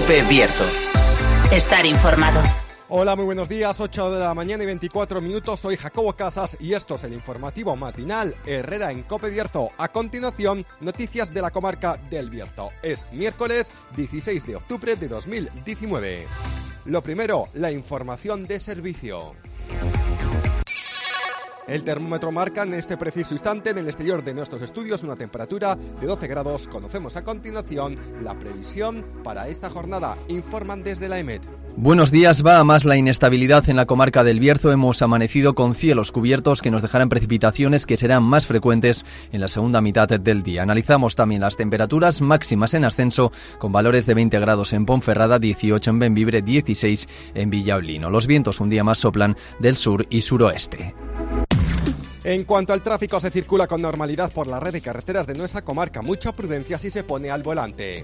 COPE Bierzo. Estar informado. Hola, muy buenos días, 8 de la mañana y 24 minutos, soy Jacobo Casas y esto es el informativo matinal Herrera en COPE Bierzo. A continuación, noticias de la comarca del Bierzo. Es miércoles 16 de octubre de 2019. Lo primero, la información de servicio. El termómetro marca en este preciso instante en el exterior de nuestros estudios una temperatura de 12 grados. Conocemos a continuación la previsión para esta jornada. Informan desde la EMET. Buenos días, va a más la inestabilidad en la comarca del Bierzo. Hemos amanecido con cielos cubiertos que nos dejarán precipitaciones que serán más frecuentes en la segunda mitad del día. Analizamos también las temperaturas máximas en ascenso con valores de 20 grados en Ponferrada, 18 en Bembibre, 16 en Villablino. Los vientos un día más soplan del sur y suroeste. En cuanto al tráfico, se circula con normalidad por la red de carreteras de nuestra comarca. Mucha prudencia si se pone al volante.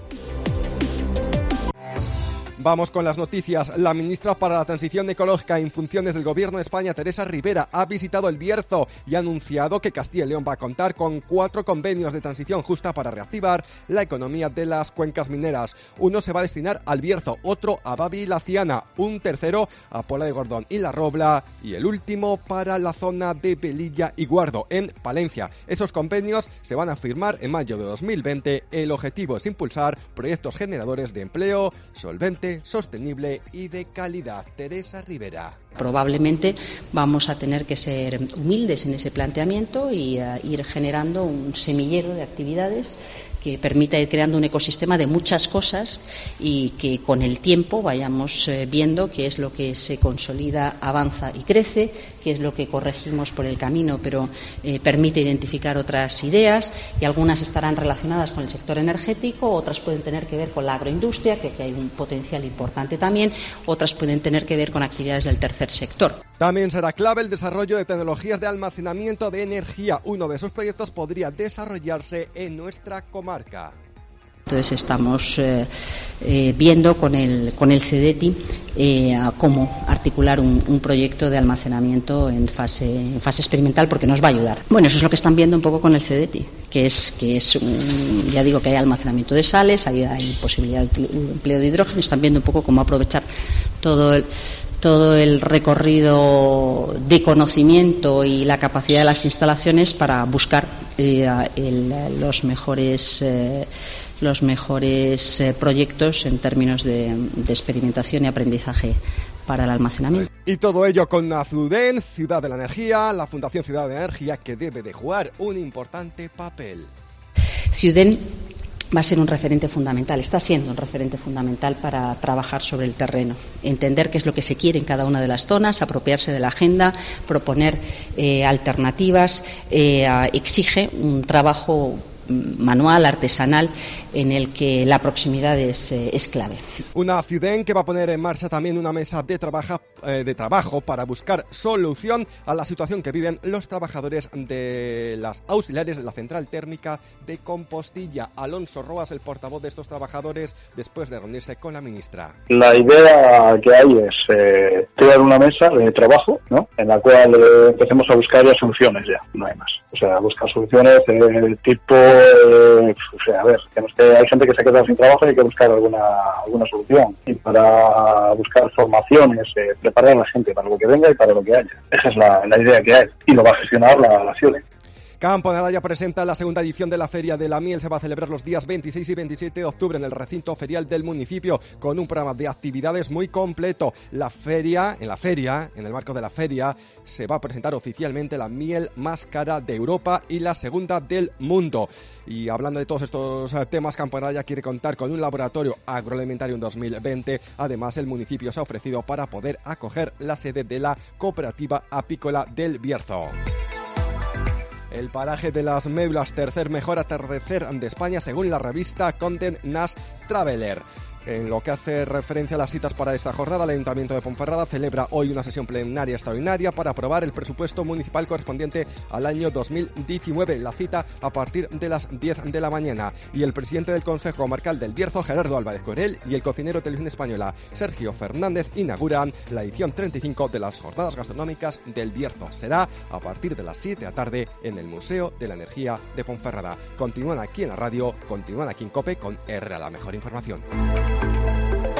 Vamos con las noticias. La ministra para la Transición Ecológica en funciones del Gobierno de España, Teresa Rivera, ha visitado el Bierzo y ha anunciado que Castilla y León va a contar con 4 convenios de transición justa para reactivar la economía de las cuencas mineras. Uno se va a destinar al Bierzo, otro a Bavi y La Ciana, un tercero a Pola de Gordón y La Robla y el último para la zona de Velilla y Guardo, en Palencia. Esos convenios se van a firmar en mayo de 2020. El objetivo es impulsar proyectos generadores de empleo solvente, sostenible y de calidad. Teresa Rivera. Probablemente vamos a tener que ser humildes en ese planteamiento y ir generando un semillero de actividades que permita ir creando un ecosistema de muchas cosas y que con el tiempo vayamos viendo qué es lo que se consolida, avanza y crece, qué es lo que corregimos por el camino, pero permite identificar otras ideas, y algunas estarán relacionadas con el sector energético, otras pueden tener que ver con la agroindustria, que hay un potencial importante también, otras pueden tener que ver con actividades del tercer sector. También será clave el desarrollo de tecnologías de almacenamiento de energía. Uno de esos proyectos podría desarrollarse en nuestra comarca. Entonces estamos viendo con el CDETI cómo articular un proyecto de almacenamiento en fase experimental, porque nos va a ayudar. Bueno, eso es lo que están viendo un poco con el CDETI, que es ya digo que hay almacenamiento de sales, hay posibilidad de empleo de hidrógeno. Están viendo un poco cómo aprovechar todo el recorrido de conocimiento y la capacidad de las instalaciones para buscar los mejores proyectos en términos de experimentación y aprendizaje para el almacenamiento. Y todo ello con Azuden, Ciudad de la Energía, la Fundación Ciudad de la Energía, que debe de jugar un importante papel. Ciuden va a ser un referente fundamental, está siendo un referente fundamental para trabajar sobre el terreno, entender qué es lo que se quiere en cada una de las zonas, apropiarse de la agenda, proponer alternativas, exige un trabajo manual, artesanal, en el que la proximidad es clave. Una Ciuden que va a poner en marcha también una mesa de trabajo para buscar solución a la situación que viven los trabajadores de las auxiliares de la central térmica de Compostilla. Alonso Roas, el portavoz de estos trabajadores, después de reunirse con la ministra. La idea que hay es crear una mesa de trabajo, ¿no?, en la cual empecemos a buscar ya soluciones, ya no hay más. O sea, buscar soluciones tipo, a ver, que hay gente que se ha quedado sin trabajo y hay que buscar alguna solución. Y para buscar formaciones, preparar a la gente para lo que venga y para lo que haya. Esa es la idea que hay. Y lo va a gestionar la CIODE. Campo de Araya presenta la segunda edición de la Feria de la Miel. Se va a celebrar los días 26 y 27 de octubre en el recinto ferial del municipio, con un programa de actividades muy completo. En el marco de la feria, se va a presentar oficialmente la miel más cara de Europa y la segunda del mundo. Y hablando de todos estos temas, Campo de Araya quiere contar con un laboratorio agroalimentario en 2020. Además, el municipio se ha ofrecido para poder acoger la sede de la cooperativa apícola del Bierzo. El paraje de las Meulas, tercer mejor atardecer de España según la revista Condé Nast Traveler. En lo que hace referencia a las citas para esta jornada, el Ayuntamiento de Ponferrada celebra hoy una sesión plenaria extraordinaria para aprobar el presupuesto municipal correspondiente al año 2019. La cita a partir de las 10 de la mañana. Y el presidente del Consejo Comarcal del Bierzo, Gerardo Álvarez Corel, y el cocinero de Televisión Española, Sergio Fernández, inauguran la edición 35 de las Jornadas Gastronómicas del Bierzo. Será a partir de las 7 de la tarde en el Museo de la Energía de Ponferrada. Continúan aquí en la radio, continúan aquí en COPE con Herrera, la mejor información.